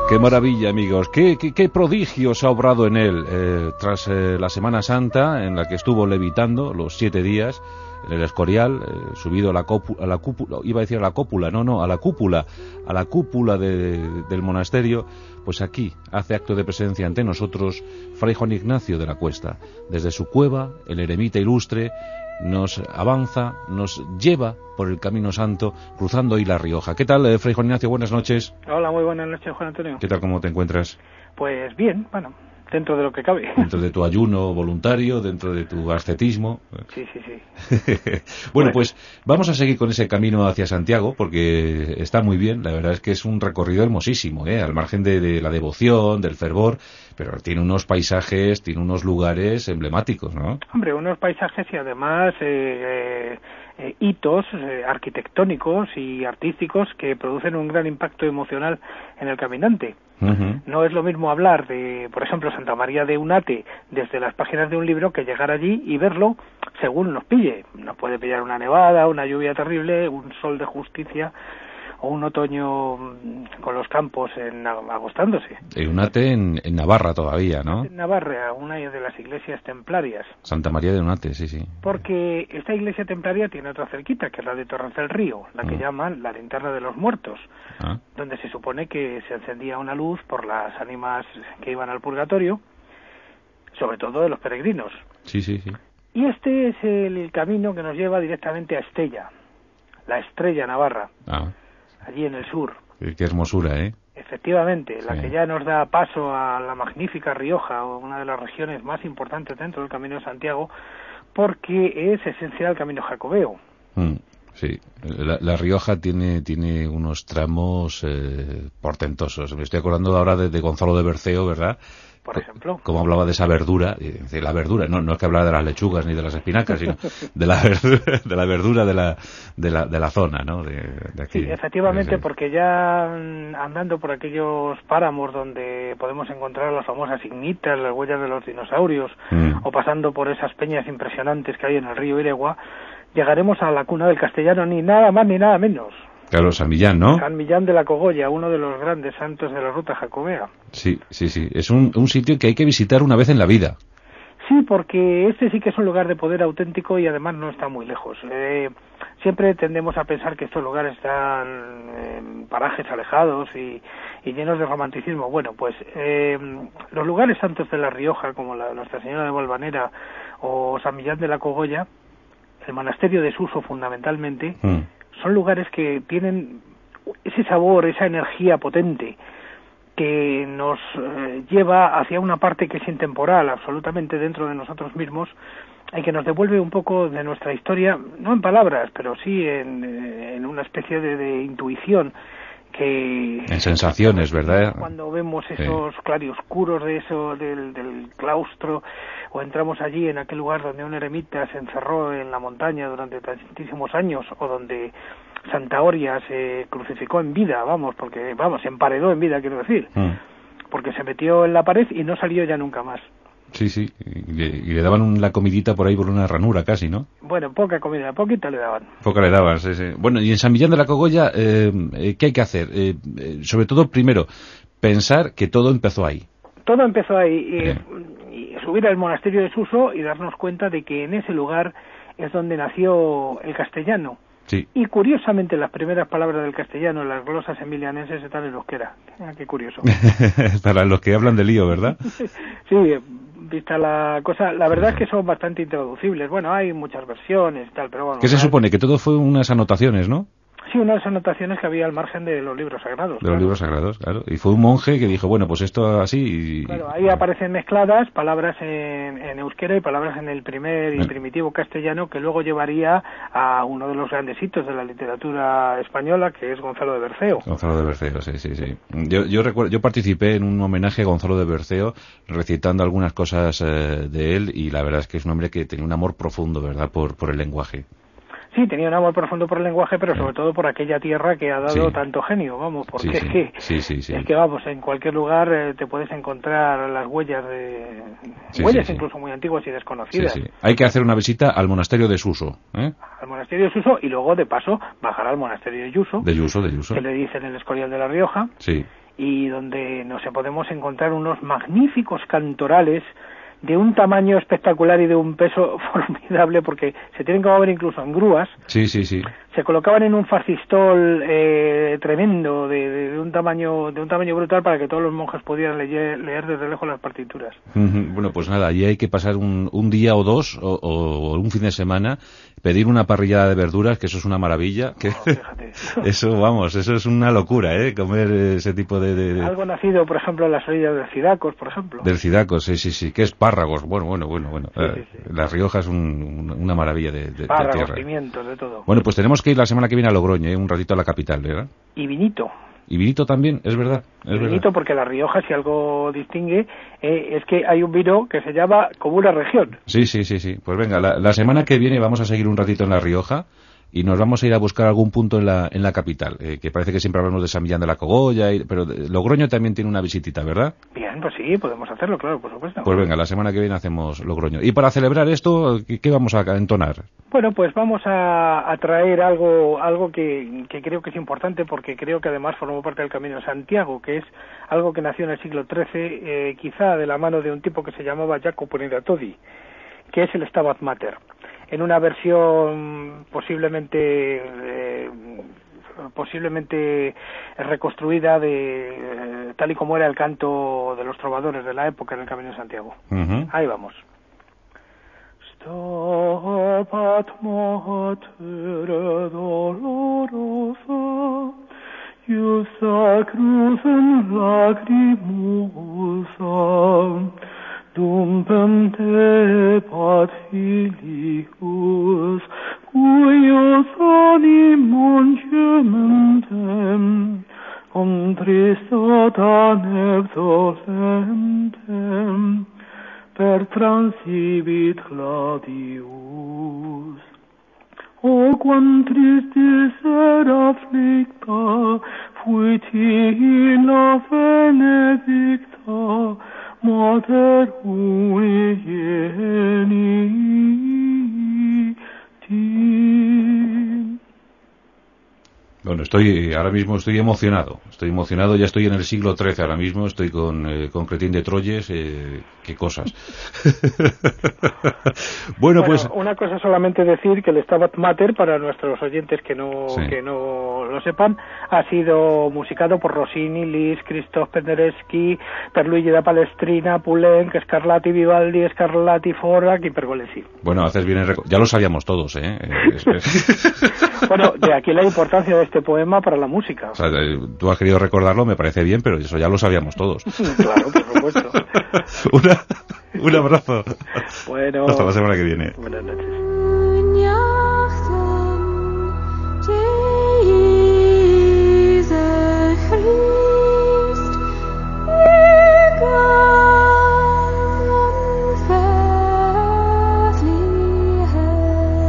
Qué maravilla, amigos, qué prodigios ha obrado en él tras la Semana Santa, en la que estuvo levitando los 7 días en el Escorial, subido a la cúpula, iba a decir a la cúpula, no, a la cúpula del monasterio. Pues aquí hace acto de presencia ante nosotros Fray Juan Ignacio de la Cuesta. Desde su cueva, el eremita ilustre nos avanza, nos lleva por el Camino Santo, cruzando hoy La Rioja. ¿Qué tal, Fray Juan Ignacio? Buenas noches. Hola, muy buenas noches, Juan Antonio. ¿Qué tal, cómo te encuentras? Pues bien, bueno, dentro de lo que cabe. Dentro de tu ayuno voluntario, dentro de tu ascetismo. Sí. Bueno, pues vamos a seguir con ese camino hacia Santiago, porque está muy bien. La verdad es que es un recorrido hermosísimo, al margen de la devoción, del fervor, pero tiene unos paisajes, tiene unos lugares emblemáticos, ¿no? Hombre, unos paisajes y además hitos arquitectónicos y artísticos que producen un gran impacto emocional en el caminante. Uh-huh. No es lo mismo hablar de, por ejemplo, Santa María de Unate desde las páginas de un libro que llegar allí y verlo según nos pille. Nos puede pillar una nevada, una lluvia terrible, un sol de justicia o un otoño con los campos agostándose. Unate en Navarra todavía, ¿no? En Navarra, una de las iglesias templarias. Santa María de Unate, sí. Porque esta iglesia templaria tiene otra cerquita, que es la de Torres del Río, la que llaman la linterna de los muertos, donde se supone que se encendía una luz por las ánimas que iban al purgatorio, sobre todo de los peregrinos. Sí. Y este es el camino que nos lleva directamente a Estella, la Estrella Navarra. Allí en el sur. Qué hermosura, ¿eh? Efectivamente, la que ya nos da paso a la magnífica Rioja, una de las regiones más importantes dentro del Camino de Santiago, porque es esencial el Camino Jacobeo. Sí, la Rioja tiene unos tramos portentosos. Me estoy acordando ahora de Gonzalo de Berceo, ¿verdad? Por ejemplo. Como hablaba de esa verdura, de la verdura, no es que hablara de las lechugas ni de las espinacas, sino de la verdura de la zona, ¿no? De aquí. Sí, efectivamente, porque ya andando por aquellos páramos donde podemos encontrar las famosas ignitas, las huellas de los dinosaurios, o pasando por esas peñas impresionantes que hay en el río Iregua, llegaremos a la cuna del castellano, ni nada más ni nada menos. Claro, San Millán, ¿no? San Millán de la Cogolla, uno de los grandes santos de la ruta jacobea. Sí. Es un sitio que hay que visitar una vez en la vida. Sí, porque este sí que es un lugar de poder auténtico y además no está muy lejos. Siempre tendemos a pensar que estos lugares están en parajes alejados y llenos de romanticismo. Bueno, pues los lugares santos de La Rioja, como la Nuestra Señora de Valvanera o San Millán de la Cogolla, el monasterio de Suso fundamentalmente, son lugares que tienen ese sabor, esa energía potente que nos lleva hacia una parte que es intemporal, absolutamente dentro de nosotros mismos, y que nos devuelve un poco de nuestra historia, no en palabras, pero sí en una especie de intuición que... En sensaciones, ¿verdad? Cuando vemos esos claroscuros de eso, del claustro, o entramos allí en aquel lugar donde un eremita se encerró en la montaña durante tantísimos años, o donde Santa Oria se crucificó en vida, se emparedó en vida, quiero decir, porque se metió en la pared y no salió ya nunca más. Sí, y le daban la comidita por ahí por una ranura casi, ¿no? Bueno, poca comida, poquita le daban. Poca le daban, sí. Bueno, y en San Millán de la Cogolla, ¿qué hay que hacer? Sobre todo, primero, pensar que todo empezó ahí. Todo empezó ahí, y subir al monasterio de Suso y darnos cuenta de que en ese lugar es donde nació el castellano. Sí. Y curiosamente las primeras palabras del castellano, las glosas emilianenses, están en euskera. Qué curioso. Para los que hablan de lío, ¿verdad? Sí, vista la cosa, la verdad es que son bastante intraducibles. Bueno, hay muchas versiones y tal, pero bueno... ¿Qué se supone? Que todo fue unas anotaciones, ¿no? Sí, unas anotaciones que había al margen de los libros sagrados. De los libros sagrados, claro. Y fue un monje que dijo, bueno, pues esto así... Claro, ahí aparecen mezcladas palabras en euskera y palabras en el primer y primitivo castellano, que luego llevaría a uno de los grandes hitos de la literatura española, que es Gonzalo de Berceo. Gonzalo de Berceo, sí. Yo recuerdo, yo participé en un homenaje a Gonzalo de Berceo, recitando algunas cosas de él, y la verdad es que es un hombre que tenía un amor profundo, ¿verdad?, por el lenguaje. Sí, tenía un amor profundo por el lenguaje, pero sobre todo por aquella tierra que ha dado tanto genio, vamos, porque es que vamos, en cualquier lugar te puedes encontrar las huellas incluso muy antiguas y desconocidas. Hay que hacer una visita al monasterio de Suso, ¿eh? Al monasterio de Suso, y luego de paso bajar al monasterio de Yuso, que le dicen el Escorial de La Rioja, y donde nos podemos encontrar unos magníficos cantorales de un tamaño espectacular y de un peso formidable, porque se tienen que mover incluso en grúas. Se colocaban en un fascistol tremendo, de un tamaño brutal, para que todos los monjes pudieran leer desde lejos las partituras. Bueno, pues nada, allí hay que pasar un día o dos, o un fin de semana, pedir una parrillada de verduras, que eso es una maravilla. Fíjate. Eso es una locura, comer ese tipo de... Algo nacido, por ejemplo, en las orillas del Cidacos, por ejemplo. Del Cidacos, sí, que es espárragos. Bueno. La Rioja es una maravilla de tierra. Pimientos, de todo. Bueno, pues tenemos que ir la semana que viene a Logroño, un ratito a la capital, ¿verdad? Y vinito. Y vinito también, es verdad. Vinito, porque La Rioja, si algo distingue, es que hay un vino que se llama como una región. Sí. Pues venga, la semana que viene vamos a seguir un ratito en La Rioja y nos vamos a ir a buscar algún punto en la capital, que parece que siempre hablamos de San Millán de la Cogolla, pero Logroño también tiene una visitita, ¿verdad? Bien, pues sí, podemos hacerlo, claro, por supuesto. Pues venga, la semana que viene hacemos Logroño. Y para celebrar esto, ¿qué vamos a entonar? Bueno, pues vamos a traer algo que creo que es importante, porque creo que además formó parte del Camino de Santiago, que es algo que nació en el siglo XIII, quizá de la mano de un tipo que se llamaba Jacopo Ponenatodi, que es el Stabat Mater, en una versión posiblemente reconstruida tal y como era el canto de los trovadores de la época en el Camino de Santiago. Ahí vamos. Stabat Mater dolorosa, iusta crucem lacrimosa, Dumpem te pat filius, cuius animum gementem, contristata neb dolentem, per transibit gladius. O quam tristis et afflicta, fuit illa benedicta, Mater unigeniti. Bueno, ahora mismo estoy emocionado, ya estoy en el siglo XIII ahora mismo, estoy con Cretín de Troyes, qué cosas. Bueno, pues... Una cosa solamente decir que el Stabat Mater, para nuestros oyentes que no lo sepan, ha sido musicado por Rossini, Liszt, Christoph Penderecki, Pierluigi da Palestrina, Poulenc, Scarlatti, Vivaldi, Scarlatti, Dvorak y Pergolesi. Bueno, haces bien ya lo sabíamos todos, Bueno, de aquí la importancia de este poema para la música. O sea, tú has querido recordarlo, me parece bien, pero eso ya lo sabíamos todos. Claro, por supuesto. Un abrazo. Bueno. Hasta la semana que viene. Buenas noches.